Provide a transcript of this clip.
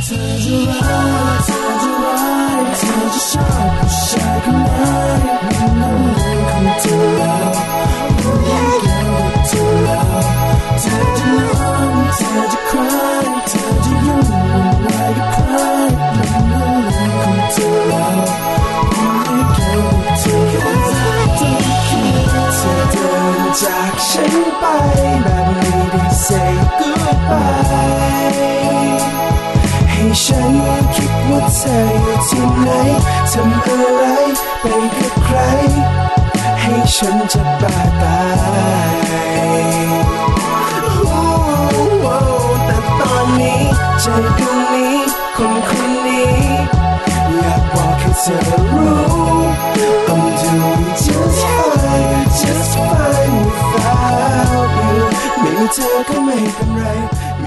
เธอจะรักเธอจะร้ายเธอจะชอบผู้ชายคนไหนไม่รู้เรื่องของเธอแล้วรู้แค่เกี่ยวกับเธอแล้วเธอจะร้องเธอจะคลายเธอจะยุ่งวุ่นวายกับใครไม่รู้เรื่องของเธอแล้วรู้แค่เกี่ยวกับเธอเธอเดินจากฉันไปแบบไม่ได้ say goodbye ให้ฉันคิดว่าเธออยู่ที่ไหนทำอะไรไปกับใครให้ฉันจะบ้าตายแต่ตอนนี้ใจดวงนี้คนนี้อยากบอกให้เธอรู้ I'm doing just fine without you ไม่มีเธอก็ไม่เป็นไร